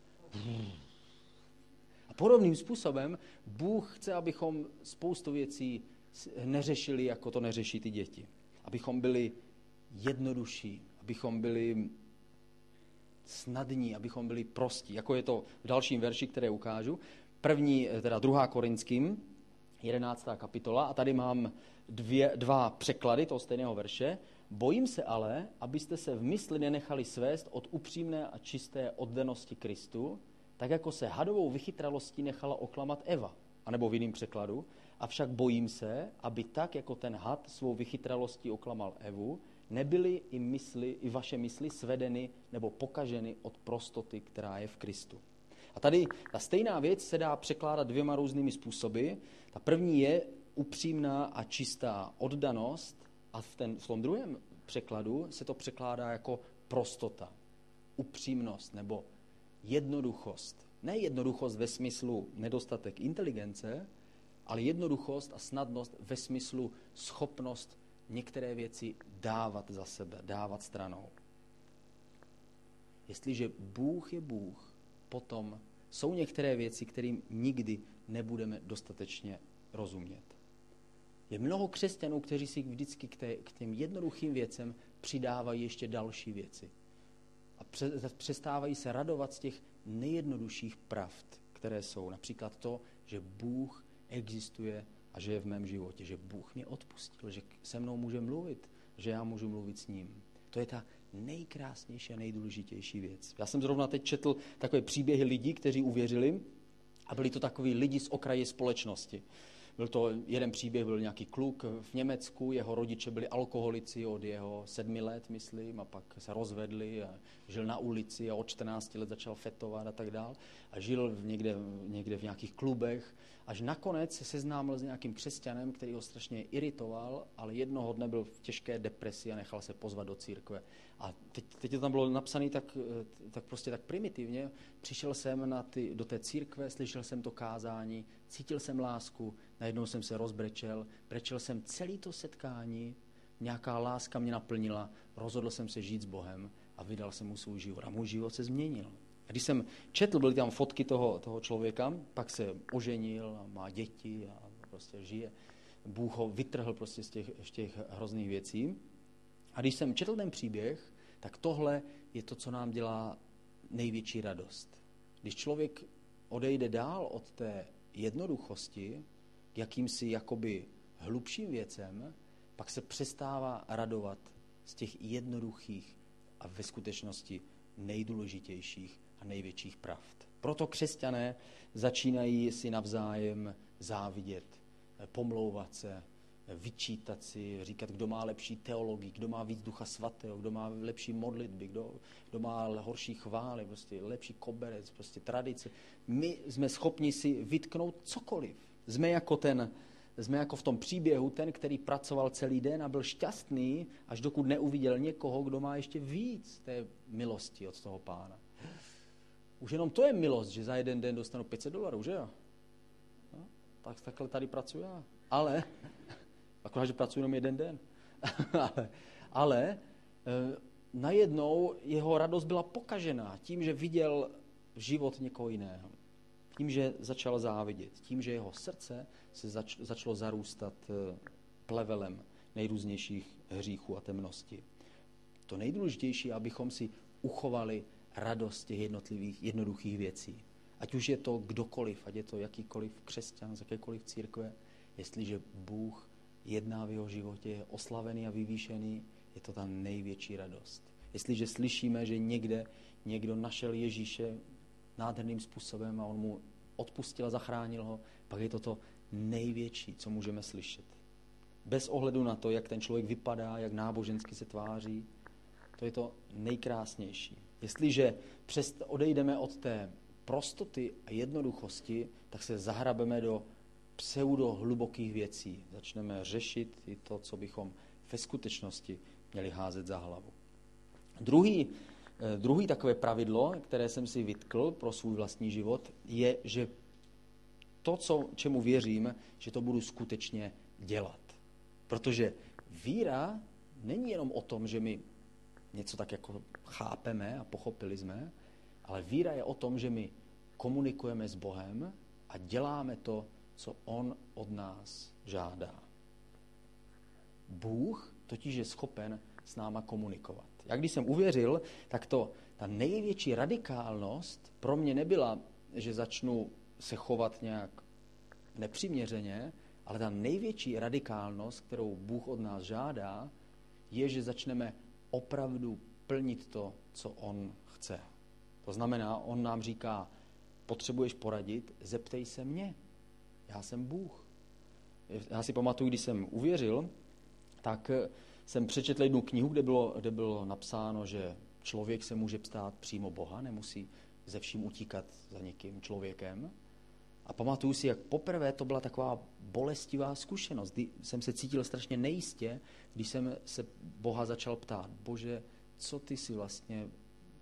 A podobným způsobem Bůh chce, abychom spoustu věcí neřešili, jako to neřeší ty děti. Abychom byli jednodušší, abychom byli snadní, abychom byli prostí. Jako je to v dalším verši, které ukážu. První, teda druhá Korinským, jedenáctá kapitola, a tady mám dvě, dva překlady toho stejného verše. Bojím se ale, abyste se v mysli nenechali svést od upřímné a čisté oddanosti Kristu, tak jako se hadovou vychytralostí nechala oklamat Eva, anebo v jiném překladu. Avšak bojím se, aby tak, jako ten had svou vychytralostí oklamal Evu, nebyly i, mysli, i vaše mysli svedeny nebo pokaženy od prostoty, která je v Kristu. A tady ta stejná věc se dá překládat dvěma různými způsoby. Ta první je upřímná a čistá oddanost a v, ten, v tom druhém překladu se to překládá jako prostota, upřímnost nebo jednoduchost. Ne jednoduchost ve smyslu nedostatek inteligence, ale jednoduchost a snadnost ve smyslu schopnost některé věci dávat za sebe, dávat stranou. Jestliže Bůh je Bůh, potom jsou některé věci, kterým nikdy nebudeme dostatečně rozumět. Je mnoho křesťanů, kteří si vždycky k, té, k těm jednoduchým věcem přidávají ještě další věci. A přestávají se radovat z těch nejjednodušších pravd, které jsou. Například to, že Bůh existuje a že je v mém životě, že Bůh mě odpustil, že se mnou může mluvit, že já můžu mluvit s ním. To je ta nejkrásnější a nejdůležitější věc. Já jsem zrovna teď četl takové příběhy lidí, kteří uvěřili a byli to takoví lidi z okraje společnosti. Byl to jeden příběh, byl nějaký kluk v Německu, jeho rodiče byli alkoholici od jeho sedmi let, myslím, a pak se rozvedli a žil na ulici a od čtrnácti let začal fetovat a tak dál. A žil někde, někde v nějakých klubech, až nakonec se seznámil s nějakým křesťanem, který ho strašně iritoval, ale jednoho dne byl v těžké depresi a nechal se pozvat do církve. A teď, teď to tam bylo napsané tak, tak prostě tak primitivně. Přišel jsem na ty, do té církve, slyšel jsem to kázání, cítil jsem lásku, najednou jsem se rozbrečel, brečel jsem celé to setkání, nějaká láska mě naplnila, rozhodl jsem se žít s Bohem a vydal jsem mu svůj život. A můj život se změnil. A když jsem četl, byly tam fotky toho, toho člověka, pak se oženil a má děti a prostě žije. Bůh ho vytrhl prostě z těch, z těch hrozných věcí. A když jsem četl ten příběh, tak tohle je to, co nám dělá největší radost. Když člověk odejde dál od té jednoduchosti k jakýmsi jakoby hlubším věcem, pak se přestává radovat z těch jednoduchých a ve skutečnosti nejdůležitějších a největších pravd. Proto křesťané začínají si navzájem závidět, pomlouvat se, vyčítat si, říkat, kdo má lepší teologii, kdo má víc Ducha Svatého, kdo má lepší modlitby, kdo, kdo má horší chvály, prostě lepší koberec, prostě tradice. My jsme schopni si vytknout cokoliv. Jsme jako ten, jsme jako v tom příběhu ten, který pracoval celý den a byl šťastný, až dokud neuviděl někoho, kdo má ještě víc té milosti od toho Pána. Už jenom to je milost, že za jeden den dostanu pět set dolarů, že jo? No, tak takhle tady pracuji já. Ale, akorát, že pracuji jenom jeden den. ale ale e, najednou jeho radost byla pokažená tím, že viděl život někoho jiného. Tím, že začal závidět. Tím, že jeho srdce se zač, začalo zarůstat e, plevelem nejrůznějších hříchů a temnosti. To nejdůležitější, abychom si uchovali radost těch jednotlivých, jednoduchých věcí. Ať už je to kdokoliv, ať je to jakýkoliv křesťan z jakékoliv církve, jestliže Bůh jedná v jeho životě, je oslavený a vyvýšený, je to ta největší radost. Jestliže slyšíme, že někde někdo našel Ježíše nádherným způsobem a on mu odpustil a zachránil ho, pak je to to největší, co můžeme slyšet. Bez ohledu na to, jak ten člověk vypadá, jak nábožensky se tváří, to je to nejkrásnější. Jestliže přes odejdeme od té prostoty a jednoduchosti, tak se zahrabeme do pseudo hlubokých věcí. Začneme řešit i to, co bychom ve skutečnosti měli házet za hlavu. Druhý, druhý takové pravidlo, které jsem si vytkl pro svůj vlastní život, je, že to, co, čemu věřím, že to budu skutečně dělat. Protože víra není jenom o tom, že my něco tak jako chápeme a pochopili jsme, ale víra je o tom, že my komunikujeme s Bohem a děláme to, co on od nás žádá. Bůh totiž je schopen s náma komunikovat. Já když jsem uvěřil, tak to, ta největší radikálnost pro mě nebyla, že začnu se chovat nějak nepřiměřeně, ale ta největší radikálnost, kterou Bůh od nás žádá, je, že začneme opravdu plnit to, co on chce. To znamená, on nám říká, potřebuješ poradit, zeptej se mě. Já jsem Bůh. Já si pamatuju, když jsem uvěřil, tak jsem přečetl jednu knihu, kde bylo, kde bylo napsáno, že člověk se může ptát přímo Boha, nemusí ze vším utíkat za někým člověkem. A pamatuju si, jak poprvé to byla taková bolestivá zkušenost, kdy jsem se cítil strašně nejistě, když jsem se Boha začal ptát, Bože, co ty si vlastně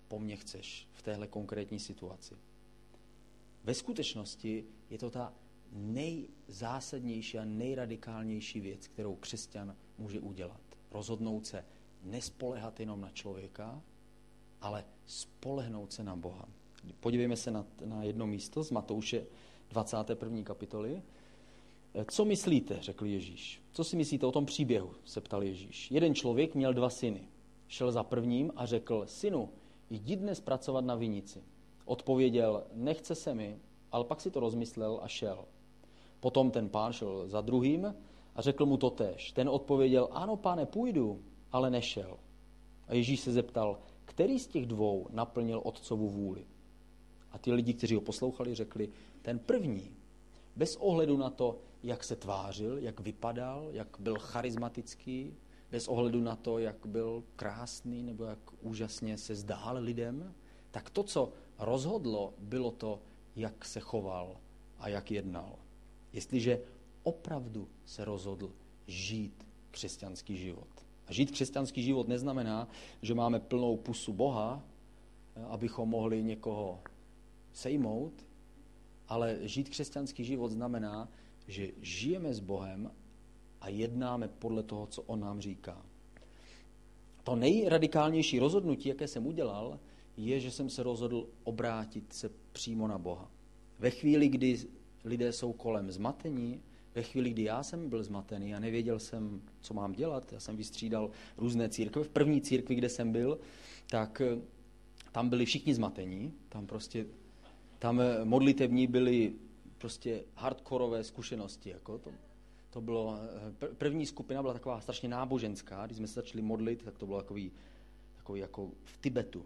po mně chceš v téhle konkrétní situaci. Ve skutečnosti je to ta nejzásadnější a nejradikálnější věc, kterou křesťan může udělat. Rozhodnout se nespoléhat jenom na člověka, ale spolehnout se na Boha. Podívejme se na, na jedno místo z Matouše dvacáté první kapitoly. Co myslíte, řekl Ježíš. Co si myslíte o tom příběhu, se ptal Ježíš. Jeden člověk měl dva syny. Šel za prvním a řekl, synu, jdi dnes pracovat na vinici. Odpověděl, nechce se mi, ale pak si to rozmyslel a šel. Potom ten pán šel za druhým a řekl mu totéž. Ten odpověděl, ano, pane, půjdu, ale nešel. A Ježíš se zeptal, který z těch dvou naplnil otcovu vůli. A ty lidi, kteří ho poslouchali, řekli, ten první, bez ohledu na to, jak se tvářil, jak vypadal, jak byl charismatický, bez ohledu na to, jak byl krásný nebo jak úžasně se zdál lidem, tak to, co rozhodlo, bylo to, jak se choval a jak jednal. Jestliže opravdu se rozhodl žít křesťanský život. A žít křesťanský život neznamená, že máme plnou pusu Boha, abychom mohli někoho sejmout, ale žít křesťanský život znamená, že žijeme s Bohem a jednáme podle toho, co on nám říká. To nejradikálnější rozhodnutí, jaké jsem udělal, je, že jsem se rozhodl obrátit se přímo na Boha. Ve chvíli, kdy lidé jsou kolem zmatení, ve chvíli, kdy já jsem byl zmatený a nevěděl jsem, co mám dělat, já jsem vystřídal různé církve. V první církvi, kde jsem byl, tak tam byli všichni zmatení, tam prostě, tam modlitevní byly prostě hardkorové zkušenosti. Jako to, to bylo, první skupina byla taková strašně náboženská, když jsme se začali modlit, tak to bylo takový, takový jako v Tibetu.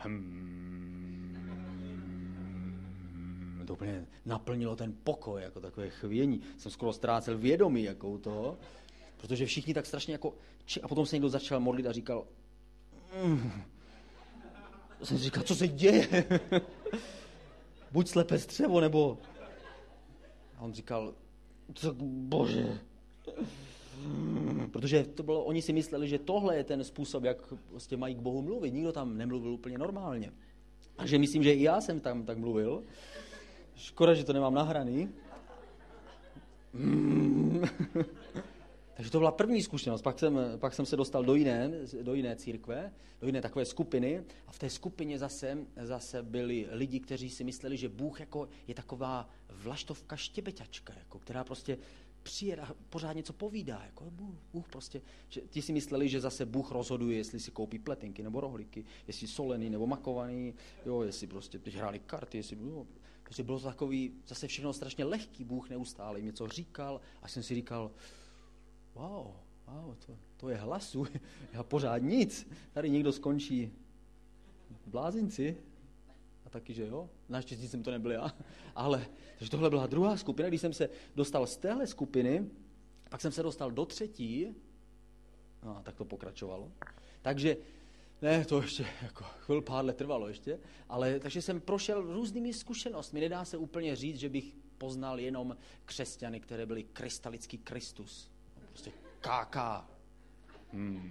Hmm, to úplně naplnilo ten pokoj, jako takové chvění. Jsem skoro ztrácel vědomí jako u toho, protože všichni tak strašně jako... A potom se někdo začal modlit a říkal... Mm. Jsem říkal, co se děje? Buď slepé střevo, nebo... A on říkal, co, bože... Protože to bylo, oni si mysleli, že tohle je ten způsob, jak prostě mají k Bohu mluvit. Nikdo tam nemluvil úplně normálně. Takže myslím, že i já jsem tam tak mluvil. Škoda, že to nemám nahraný. Mm. Takže to byla první zkušenost. Pak jsem, pak jsem se dostal do jiné, do jiné církve, do jiné takové skupiny. A v té skupině zase, zase byli lidi, kteří si mysleli, že Bůh jako je taková vlaštovka štěbeťačka, jako, která prostě přijede a pořád něco povídá. Jako Bůh, Bůh prostě, že ti si mysleli, že zase Bůh rozhoduje, jestli si koupí pletinky nebo rohlíky, jestli solený nebo makovaný, jo, jestli prostě teď hráli karty, jestli jo, prostě bylo to takový, zase všechno strašně lehký. Bůh neustále jim něco říkal a jsem si říkal, wow, wow, to, to je hlasu, já pořád nic. Tady někdo skončí v blázinci. A taky, že jo. Naštěstí jsem to nebyl já. Ale, takže tohle byla druhá skupina. Když jsem se dostal z téhle skupiny, pak jsem se dostal do třetí. No, tak to pokračovalo. Takže, ne, to ještě jako chvíli pár let trvalo ještě. Ale, takže jsem prošel různými zkušenostmi. Nedá se úplně říct, že bych poznal jenom křesťany, které byly krystalický Kristus. Prostě ká ká. Hmm.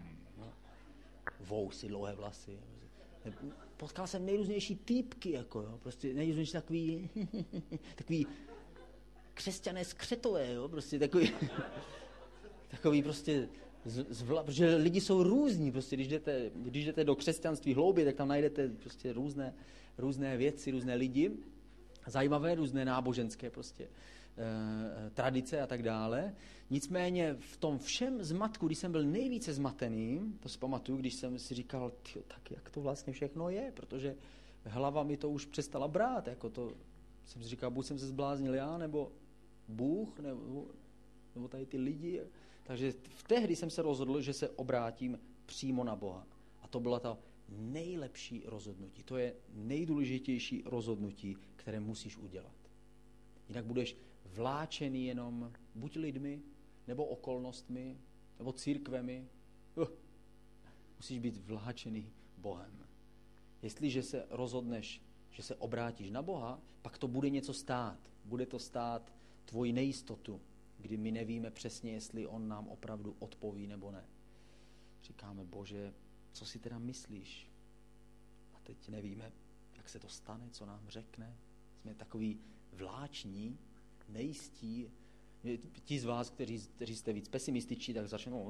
Vousy, dlouhé vlasy. Potkal jsem nejrůznější týpky, jako jo, prostě nejrůznější takový, takový křesťané skřetové, jo, prostě takový, takový prostě, z, z vla, protože lidi jsou různí, prostě když jdete, když jdete do křesťanství hlouběji, tak tam najdete prostě různé, různé věci, různé lidi, zajímavé, různé náboženské prostě eh, tradice a tak dále. Nicméně v tom všem zmatku, když jsem byl nejvíce zmatený, to si pamatuju, když jsem si říkal, tyjo, tak jak to vlastně všechno je, protože hlava mi to už přestala brát, jako to, jsem si říkal, buď jsem se zbláznil já, nebo Bůh, nebo, nebo tady ty lidi. Takže v tehdy jsem se rozhodl, že se obrátím přímo na Boha. A to byla ta nejlepší rozhodnutí. To je nejdůležitější rozhodnutí, které musíš udělat. Jinak budeš vláčený jenom buď lidmi, nebo okolnostmi, nebo církvemi. Uh, musíš být vláčený Bohem. Jestliže se rozhodneš, že se obrátíš na Boha, pak to bude něco stát. Bude to stát tvoji nejistotu, kdy my nevíme přesně, jestli on nám opravdu odpoví nebo ne. Říkáme, Bože, co si teda myslíš? A teď nevíme, jak se to stane, co nám řekne. Jsme takový vláční, nejistí. Ti z vás, kteří, kteří jste víc pesimističtí, tak začnou,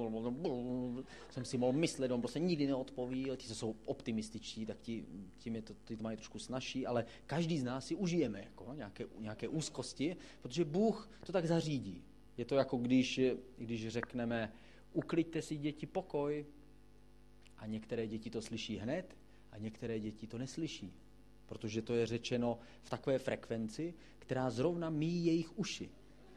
jsem si mohl myslet, on prostě nikdy neodpoví, ti, co jsou optimističtí, tak ti, tím je to, ti to mají trošku snažší, ale každý z nás si užijeme jako, nějaké, nějaké úzkosti, protože Bůh to tak zařídí. Je to jako když, když řekneme, ukliďte si děti pokoj, a některé děti to slyší hned a některé děti to neslyší, protože to je řečeno v takové frekvenci, která zrovna míjí jejich uši.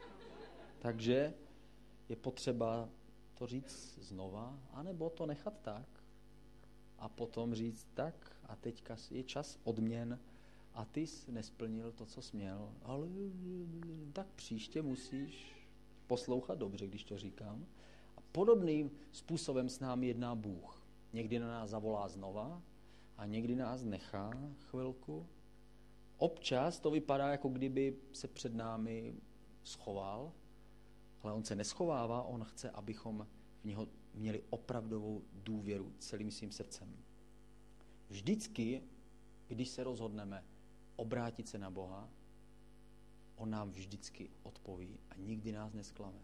Takže je potřeba to říct znova, anebo to nechat tak a potom říct tak a teďka je čas odměn a ty jsi nesplnil to, co jsi měl, ale tak příště musíš poslouchat dobře, když to říkám. A podobným způsobem s námi jedná Bůh. Někdy na nás zavolá znova a někdy nás nechá chvilku. Občas to vypadá, jako kdyby se před námi schoval, ale on se neschovává, on chce, abychom v něho měli opravdovou důvěru celým svým srdcem. Vždycky, když se rozhodneme obrátit se na Boha, on nám vždycky odpoví a nikdy nás nesklame.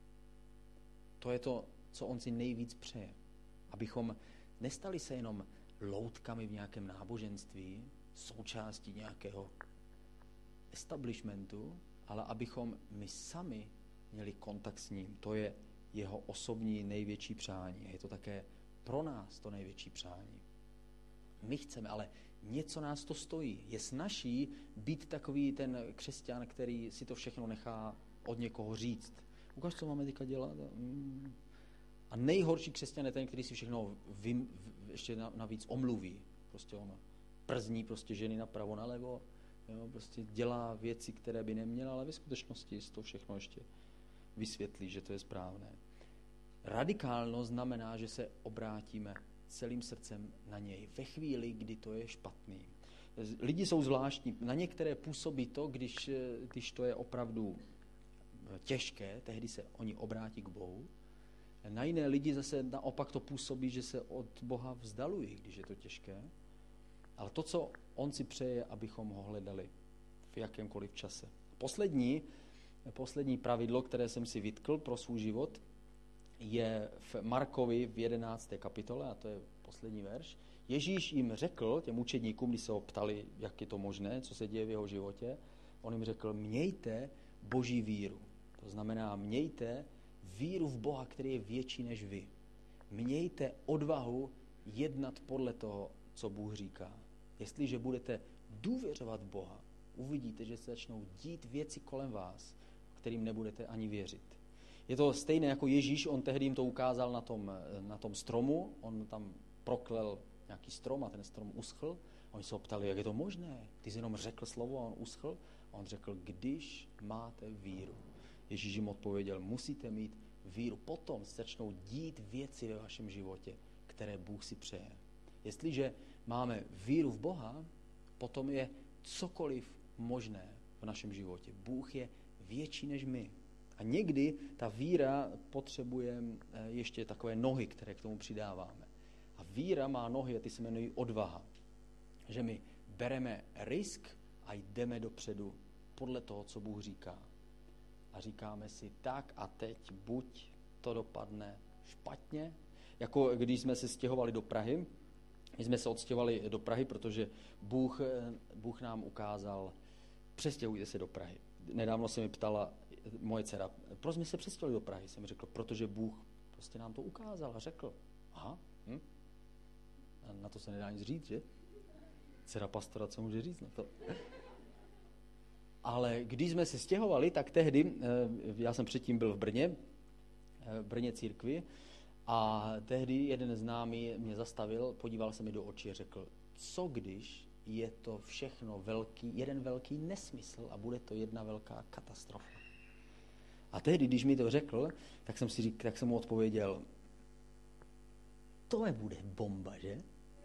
To je to, co on si nejvíc přeje. Abychom nestali se jenom loutkami v nějakém náboženství, součástí nějakého establishmentu, ale abychom my sami měli kontakt s ním. To je jeho osobní největší přání. Je to také pro nás to největší přání. My chceme, ale něco nás to stojí. Je snazší být takový ten křesťan, který si to všechno nechá od někoho říct. Ukaž, co máme teďka dělat. A nejhorší křesťan je ten, který si všechno vym, ještě navíc omluví. Prostě on przní prostě ženy napravo, nalevo. Jo, prostě dělá věci, které by neměl, ale ve skutečnosti to všechno ještě vysvětlí, že to je správné. Radikálnost znamená, že se obrátíme celým srdcem na něj ve chvíli, kdy to je špatný. Lidi jsou zvláštní. Na některé působí to, když, když to je opravdu těžké, tehdy se oni obrátí k Bohu. Na jiné lidi zase naopak to působí, že se od Boha vzdalují, když je to těžké. Ale to, co on si přeje, abychom ho hledali v jakémkoliv čase. Poslední, poslední pravidlo, které jsem si vytkl pro svůj život, je v Markovi v jedenácté kapitole, a to je poslední verš. Ježíš jim řekl, těm učedníkům, když se ho ptali, jak je to možné, co se děje v jeho životě, on jim řekl, mějte boží víru. To znamená, mějte víru v Boha, který je větší než vy. Mějte odvahu jednat podle toho, co Bůh říká. Jestliže budete důvěřovat Boha, uvidíte, že se začnou dít věci kolem vás, kterým nebudete ani věřit. Je to stejné jako Ježíš, on tehdy jim to ukázal na tom, na tom stromu, on tam proklel nějaký strom a ten strom uschl. Oni se ho ptali, jak je to možné. Ty jsi jenom řekl slovo a on uschl. A on řekl, když máte víru. Ježíš jim odpověděl, musíte mít víru. Potom se začnou dít věci ve vašem životě, které Bůh si přeje. Jestliže máme víru v Boha, potom je cokoliv možné v našem životě. Bůh je větší než my. A někdy ta víra potřebuje ještě takové nohy, které k tomu přidáváme. A víra má nohy a ty se jmenují odvaha. Že my bereme risk a jdeme dopředu podle toho, co Bůh říká. A říkáme si tak a teď buď to dopadne špatně, jako když jsme se stěhovali do Prahy. My jsme se odstěhovali do Prahy, protože Bůh, Bůh nám ukázal, přestěhujte se do Prahy. Nedávno se mi ptala moje dcera, proč jsme se přestěhovali do Prahy? Jsem řekl, protože Bůh prostě nám to ukázal a řekl. Aha, hm? A na to se nedá nic říct, že? Dcera pastora, co může říct na to? Ale když jsme se stěhovali, tak tehdy, já jsem předtím byl v Brně, v Brně církvi, a tehdy jeden známý mě zastavil, podíval se mi do očí a řekl, co když je to všechno velký, jeden velký nesmysl a bude to jedna velká katastrofa. A tehdy, když mi to řekl, tak jsem si řík, tak jsem mu odpověděl, to je bude bomba, že?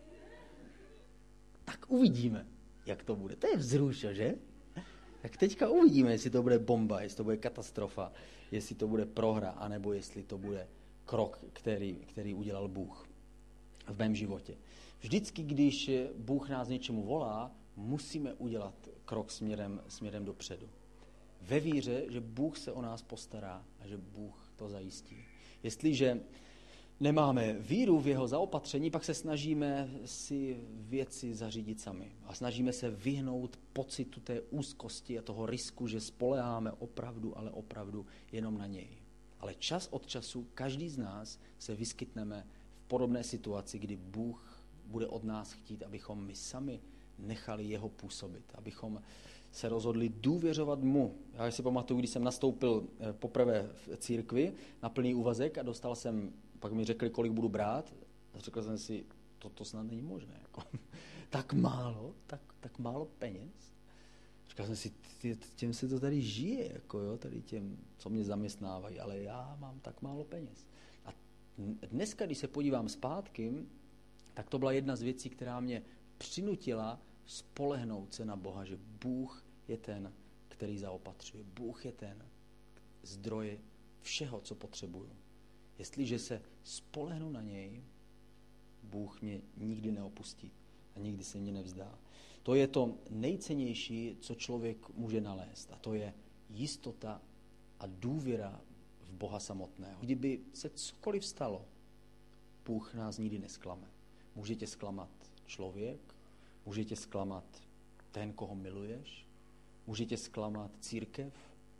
Tak uvidíme, jak to bude. To je vzruša, že? Tak teďka uvidíme, jestli to bude bomba, jestli to bude katastrofa, jestli to bude prohra, anebo jestli to bude krok, který, který udělal Bůh v mém životě. Vždycky, když Bůh nás něčemu volá, musíme udělat krok směrem, směrem dopředu. Ve víře, že Bůh se o nás postará a že Bůh to zajistí. Jestliže nemáme víru v jeho zaopatření, pak se snažíme si věci zařídit sami. A snažíme se vyhnout pocitu té úzkosti a toho risku, že spoléháme opravdu, ale opravdu jenom na něj. Ale čas od času každý z nás se vyskytneme v podobné situaci, kdy Bůh bude od nás chtít, abychom my sami nechali jeho působit, abychom se rozhodli důvěřovat mu. Já si pamatuju, když jsem nastoupil poprvé v církvi na plný úvazek a dostal jsem, pak mi řekli, kolik budu brát, a řekl jsem si, to, to snad není možné. Jako, tak málo, tak, tak málo peněz. Říkal jsem si, těm se to tady žije, jako jo, tady těm, co mě zaměstnávají, ale já mám tak málo peněz. A dneska, když se podívám zpátky, tak to byla jedna z věcí, která mě přinutila spolehnout se na Boha, že Bůh je ten, který zaopatřuje. Bůh je ten zdroj všeho, co potřebuju. Jestliže se spolehnu na něj, Bůh mě nikdy neopustí a nikdy se mě nevzdá. To je to nejcennější, co člověk může nalézt, a to je jistota a důvěra v Boha samotného. Kdyby se cokoliv stalo, Bůh nás nikdy nesklame. Může tě zklamat člověk, může tě zklamat ten, koho miluješ, může tě zklamat církev,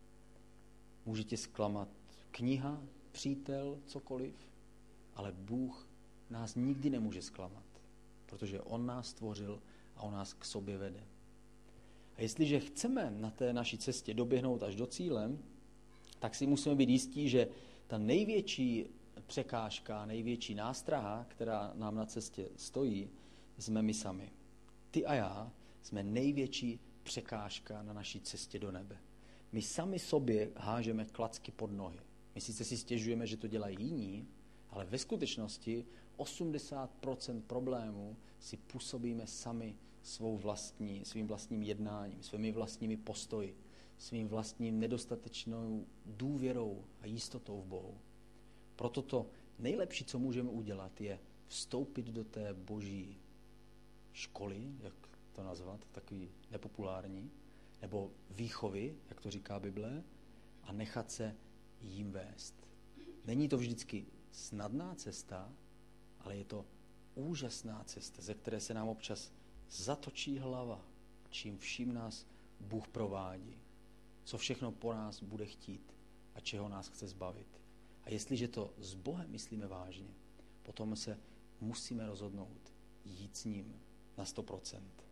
může tě zklamat kniha, přítel, cokoliv, ale Bůh nás nikdy nemůže zklamat, protože on nás stvořil a on nás k sobě vede. A jestliže chceme na té naší cestě doběhnout až do cíle, tak si musíme být jistí, že ta největší překážka, největší nástraha, která nám na cestě stojí, jsme my sami. Ty a já jsme největší překážka na naší cestě do nebe. My sami sobě hážeme klacky pod nohy. My sice si stěžujeme, že to dělají jiní, ale ve skutečnosti osmdesát procent problémů si působíme sami svou vlastní, svým vlastním jednáním, svými vlastními postoji, svým vlastním nedostatečnou důvěrou a jistotou v Bohu. Proto to nejlepší, co můžeme udělat, je vstoupit do té boží školy, jak to nazvat, takový nepopulární, nebo výchovy, jak to říká Bible, a nechat se jím vést. Není to vždycky snadná cesta, ale je to úžasná cesta, ze které se nám občas zatočí hlava, čím vším nás Bůh provádí, co všechno po nás bude chtít a čeho nás chce zbavit. A jestliže to s Bohem myslíme vážně, potom se musíme rozhodnout jít s ním na sto procent.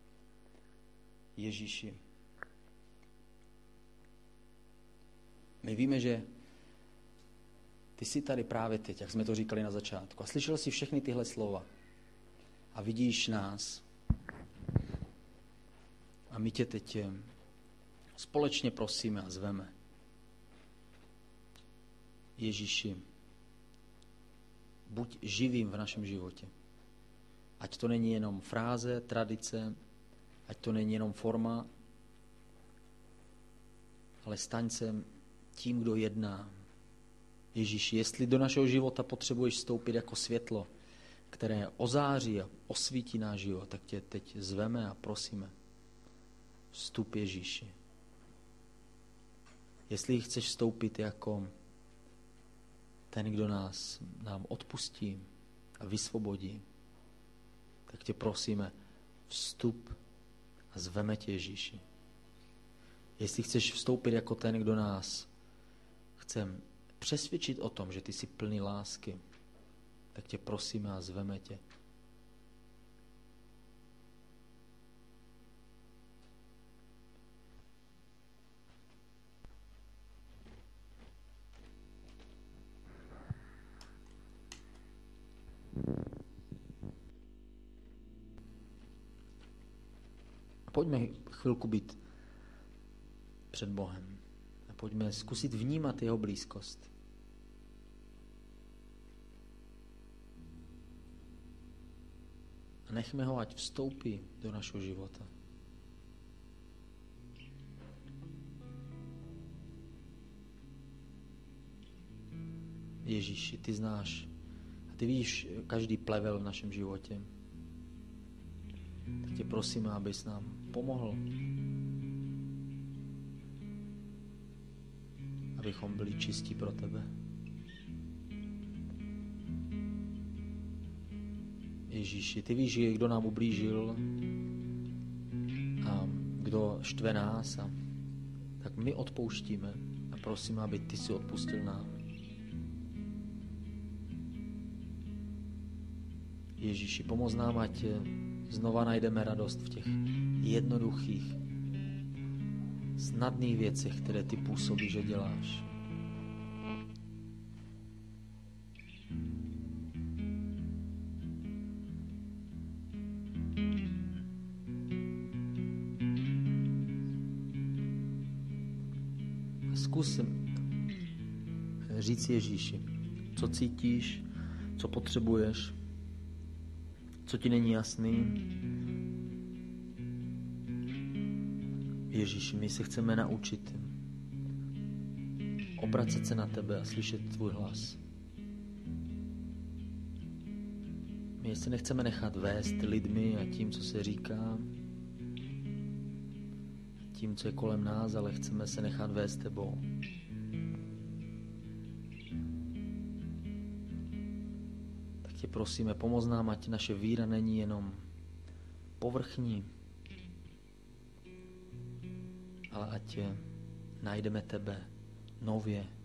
Ježíši, my víme, že ty jsi tady právě teď, jak jsme to říkali na začátku, a slyšel jsi všechny tyhle slova a vidíš nás. A my tě teď společně prosíme a zveme. Ježíši, buď živým v našem životě. Ať to není jenom fráze, tradice, ať to není jenom forma, ale staň se tím, kdo jedná. Ježíši, jestli do našeho života potřebuješ vstoupit jako světlo, které ozáří a osvítí náš život, tak tě teď zveme a prosíme. Vstup, Ježíši. Jestli chceš vstoupit jako ten, kdo nás nám odpustí a vysvobodí, tak tě prosíme, vstup a zveme tě, Ježíši. Jestli chceš vstoupit jako ten, kdo nás chce přesvědčit o tom, že ty jsi plný lásky, tak tě prosíme a zveme tě. Pojďme chvilku být před Bohem a pojďme zkusit vnímat jeho blízkost. A nechme ho, ať vstoupí do našeho života. Ježíši, ty znáš a ty víš každý plevel v našem životě. Tak tě prosíme, abys nám pomohl, abychom byli čistí pro tebe. Ježíši, ty víš, kdo nám ublížil a kdo štve nás, a tak my odpouštíme a prosím, aby ty si odpustil nám. Ježíši, pomoz nám, ať znova najdeme radost v těch jednoduchých, snadných věcech, které ty působíš, že děláš. Zkus říct Ježíši, co cítíš, co potřebuješ, co ti není jasný. Ježíši, my se chceme naučit obracet se na tebe a slyšet tvůj hlas. My se nechceme nechat vést lidmi a tím, co se říká, tím, co je kolem nás, ale chceme se nechat vést tebou. Tak tě prosíme, pomoz nám, ať naše víra není jenom povrchní, ale ať najdeme tebe nově